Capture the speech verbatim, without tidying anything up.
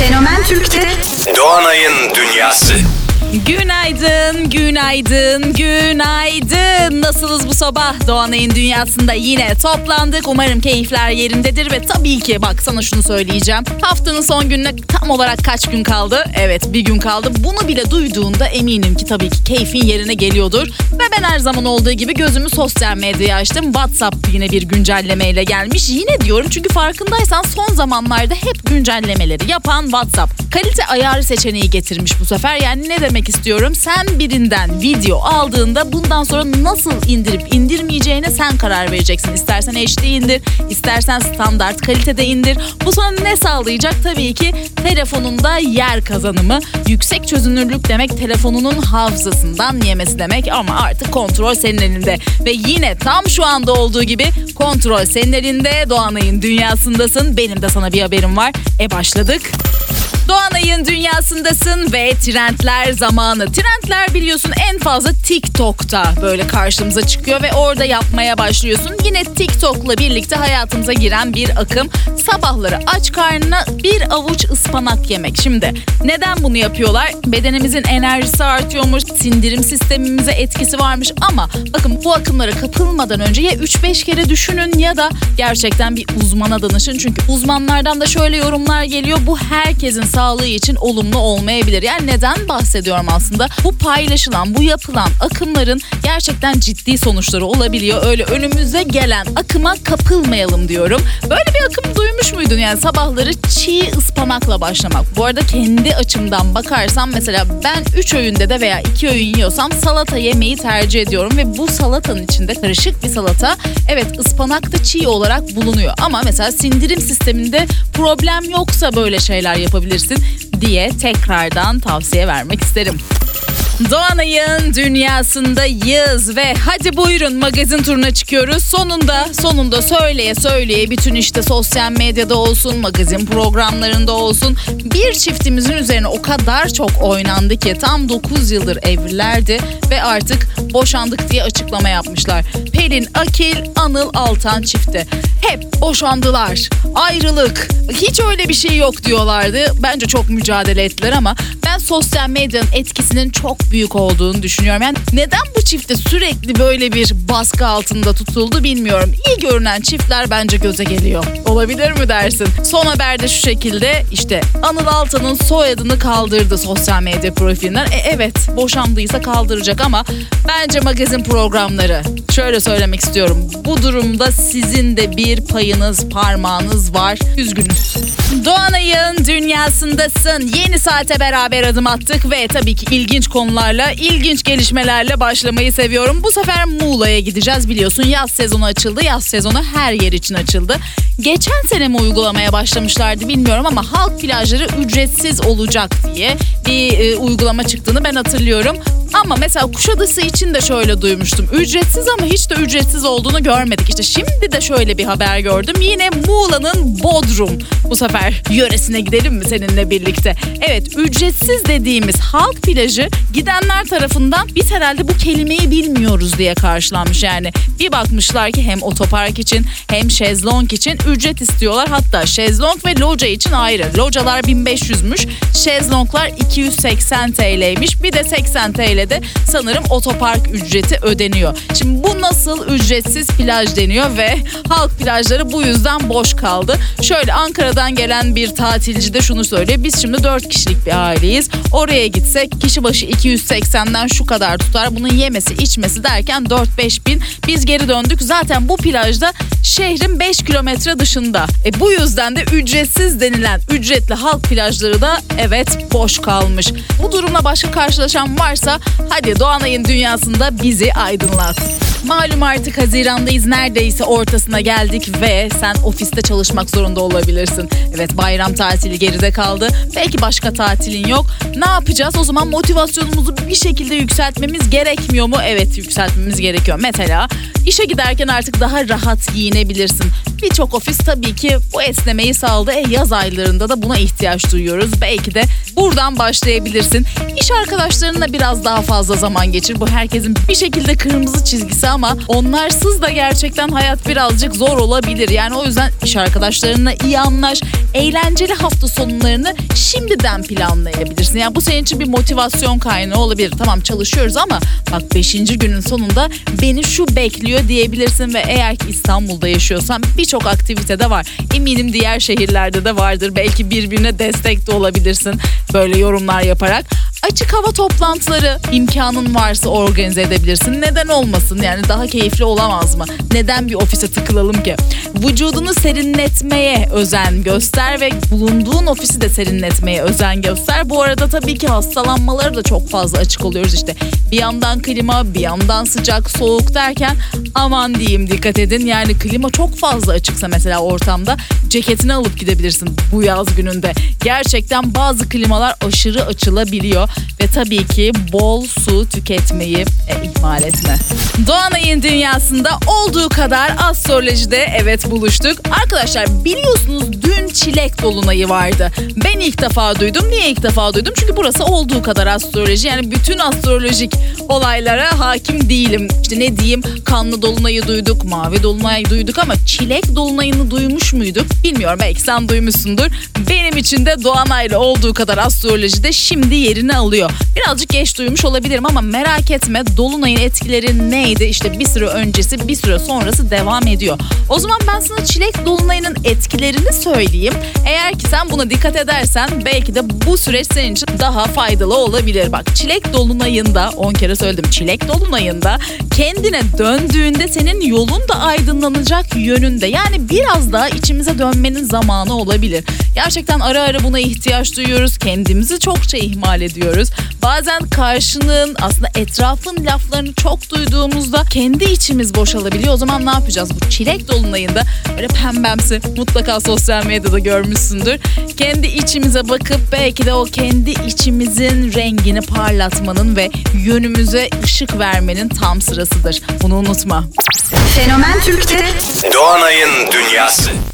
Fenomen Türk'te Doğanay'ın Dünyası. Günaydın, günaydın, günaydın. Nasılsınız bu sabah? Doğanay'ın Dünyası'nda yine toplandık. Umarım keyifler yerindedir ve tabii ki bak sana şunu söyleyeceğim. Haftanın son gününe tam olarak kaç gün kaldı? Evet, bir gün kaldı. Bunu bile duyduğunda eminim ki tabii ki keyfin yerine geliyordur. Ve ben her zaman olduğu gibi gözümü sosyal medyaya açtım. WhatsApp yine bir güncellemeyle gelmiş. Yine diyorum çünkü farkındaysan son zamanlarda hep güncellemeleri yapan WhatsApp. Kalite ayarı seçeneği getirmiş bu sefer. Yani ne demek istiyorum? Sen birinden video aldığında bundan sonra nasıl indirip indirmeyeceğine sen karar vereceksin. İstersen H D indir, istersen standart kalitede indir. Bu sana ne sağlayacak? Tabii ki telefonunda yer kazanımı. Yüksek çözünürlük demek telefonunun hafızasından yemesi demek ama artık kontrol senin elinde. Ve yine tam şu anda olduğu gibi kontrol senin elinde. Doğanay'ın Dünyası'ndasın. Benim de sana bir haberim var. E başladık. Doğanay'ın Dünyası'ndasın ve trendler zamanı. Trendler biliyorsun en fazla TikTok'ta böyle karşımıza çıkıyor ve orada yapmaya başlıyorsun. Yine TikTok'la birlikte hayatımıza giren bir akım. Sabahları aç karnına bir avuç ıspanak yemek. Şimdi neden bunu yapıyorlar? Bedenimizin enerjisi artıyormuş, sindirim sistemimize etkisi varmış ama bakın bu akımlara kapılmadan önce ya üç beş kere düşünün ya da gerçekten bir uzmana danışın. Çünkü uzmanlardan da şöyle yorumlar geliyor. Bu herkesin sağlığı için olumlu olmayabilir. Yani neden bahsediyorum aslında? Bu paylaşılan, bu yapılan akımların gerçekten ciddi sonuçları olabiliyor. Öyle önümüze gelen akıma kapılmayalım diyorum. Böyle bir akım duymuş muydun? Yani sabahları çiğ ıspanakla başlamak. Bu arada kendi açımdan bakarsam mesela ben üç öğünde de veya iki öğün yiyorsam salata yemeyi tercih ediyorum ve bu salatanın içinde karışık bir salata. Evet, ıspanak da çiğ olarak bulunuyor ama mesela sindirim sisteminde problem yoksa böyle şeyler yapabilirsin diye tekrardan tavsiye vermek isterim. Doğanay'ın Dünyası'ndayız ve hadi buyurun magazin turuna çıkıyoruz. Sonunda sonunda söyleye söyleye bütün işte sosyal medyada olsun, magazin programlarında olsun bir çiftimizin üzerine o kadar çok oynandı ki tam dokuz yıldır evlilerdi ve artık boşandık diye açıklama yapmışlar. Pelin Akil, Anıl Altan çifti. Hep boşandılar, ayrılık, hiç öyle bir şey yok diyorlardı. Bence çok mücadele ettiler ama ben sosyal medyanın etkisinin çok büyük olduğunu düşünüyorum. Yani neden bu çifte sürekli böyle bir baskı altında tutuldu bilmiyorum. İyi görünen çiftler bence göze geliyor. Olabilir mi dersin? Son haberde şu şekilde işte Anıl Altan'ın soyadını kaldırdı sosyal medya profilinden. E evet, boşandıysa kaldıracak ama bence magazin programları, şöyle söylemek istiyorum. Bu durumda sizin de bir payınız, parmağınız var. Üzgünüz. Doğanay'ın Dünyası'ndasın. Yeni saate beraber adım attık ve tabii ki ilginç konularla, ilginç gelişmelerle başlamayı seviyorum. Bu sefer Muğla'ya gideceğiz. Biliyorsun yaz sezonu açıldı. Yaz sezonu her yer için açıldı. Geçen sene mi uygulamaya başlamışlardı bilmiyorum ama halk plajları ücretsiz olacak diye bir e, uygulama çıktığını ben hatırlıyorum. Ama mesela Kuşadası için de şöyle duymuştum. Ücretsiz ama hiç de ücretsiz olduğunu görmedik. İşte şimdi de şöyle bir haber gördüm. Yine Muğla'nın Bodrum bu sefer yöresine gidelim mi seninle birlikte? Evet, ücretsiz dediğimiz halk plajı gidenler tarafından biz herhalde bu kelimeyi bilmiyoruz diye karşılanmış. Yani bir bakmışlar ki hem otopark için hem şezlong için ücret istiyorlar. Hatta şezlong ve loca için ayrı. Localar bin beş yüzmüş, şezlonglar iki yüz seksen T L'ymiş. Bir de seksen T L'de sanırım otopark ücreti ödeniyor. Şimdi bu nasıl ücretsiz plaj deniyor ve halk plajları bu yüzden boş kaldı. Şöyle Ankara'dan gelen bir tatilci de şunu söylüyor. Biz şimdi dört kişilik bir aileyiz. Oraya gitsek kişi başı iki yüz seksenden şu kadar tutar. Bunun yemesi içmesi derken dört beş bin. Biz geri döndük. Zaten bu plajda şehrin beş kilometre dışında. E bu yüzden de ücretsiz denilen ücretli halk plajları da evet boş kalmış. Bu durumla başka karşılaşan varsa hadi Doğanay'ın Dünyası'nda bizi aydınlat. Malum artık Haziran'dayız, neredeyse ortasına geldik ve sen ofiste çalışmak zorunda olabilirsin. Evet, bayram tatili geride kaldı. Belki başka tatilin yok. Ne yapacağız? O zaman motivasyonumuzu bir şekilde yükseltmemiz gerekmiyor mu? Evet, yükseltmemiz gerekiyor. Mesela İşe giderken artık daha rahat giyinebilirsin. Birçok ofis tabii ki bu esnemeyi sağladı. E, yaz aylarında da buna ihtiyaç duyuyoruz. Belki de buradan başlayabilirsin. İş arkadaşlarınla biraz daha fazla zaman geçir. Bu herkesin bir şekilde kırmızı çizgisi ama onlarsız da gerçekten hayat birazcık zor olabilir. Yani o yüzden iş arkadaşlarınla iyi anlaş. Eğlenceli hafta sonlarını şimdiden planlayabilirsin. Yani bu senin için bir motivasyon kaynağı olabilir. Tamam çalışıyoruz ama bak beşinci günün sonunda beni şu bekliyor diyebilirsin ve eğer ki İstanbul'da yaşıyorsan birçok aktivite de var. Eminim diğer şehirlerde de vardır. Belki birbirine destek de olabilirsin böyle yorumlar yaparak. Açık hava toplantıları imkanın varsa organize edebilirsin. Neden olmasın? Yani daha keyifli olamaz mı? Neden bir ofise tıkılalım ki? Vücudunu serinletmeye özen göster ve bulunduğun ofisi de serinletmeye özen göster. Bu arada tabii ki hastalanmaları da çok fazla açık oluyoruz işte. Bir yandan klima, bir yandan sıcak, soğuk derken aman diyeyim dikkat edin. Yani klima çok fazla açıksa mesela ortamda ceketini alıp gidebilirsin bu yaz gününde. Gerçekten bazı klimalar aşırı açılabiliyor. Ve tabii ki bol su tüketmeyi e, ihmal etme. Doğanay'ın dünyasında olduğu kadar astrolojide evet buluştuk. Arkadaşlar biliyorsunuz dün çilek dolunayı vardı. Ben ilk defa duydum. Niye ilk defa duydum? Çünkü burası olduğu kadar astroloji. Yani bütün astrolojik olaylara hakim değilim. İşte ne diyeyim, kanlı dolunayı duyduk, mavi dolunayı duyduk ama çilek dolunayını duymuş muyduk? Bilmiyorum, belki sen duymuşsundur. Benim için de Doğanay'la olduğu kadar astrolojide şimdi yerini alıyor. Birazcık geç duymuş olabilirim ama merak etme, dolunayın etkileri neydi? İşte bir süre öncesi, bir süre sonrası devam ediyor. O zaman ben sana çilek dolunayının etkilerini söyleyeyim. Eğer ki sen buna dikkat edersen belki de bu süreç senin için daha faydalı olabilir. Bak, çilek dolunayında, on kere söyledim, çilek dolunayında kendine döndüğünde senin yolun da aydınlanacak yönünde. Yani biraz daha içimize dönmenin zamanı olabilir. Gerçekten ara ara buna ihtiyaç duyuyoruz. Kendimizi çokça ihmal ediyoruz. Bazen karşının, aslında etrafın laflarını çok duyduğumuzda kendi içimiz boşalabiliyor. O zaman ne yapacağız? Bu çilek dolunayında böyle pembemsi, mutlaka sosyal medyada görmüşsündür. Kendi içimize bakıp belki de o kendi içimizin rengini parlatmanın ve yönümüze ışık vermenin tam sırasıdır. Bunu unutma. Fenomen Türk'te Doğanay'ın dünyası.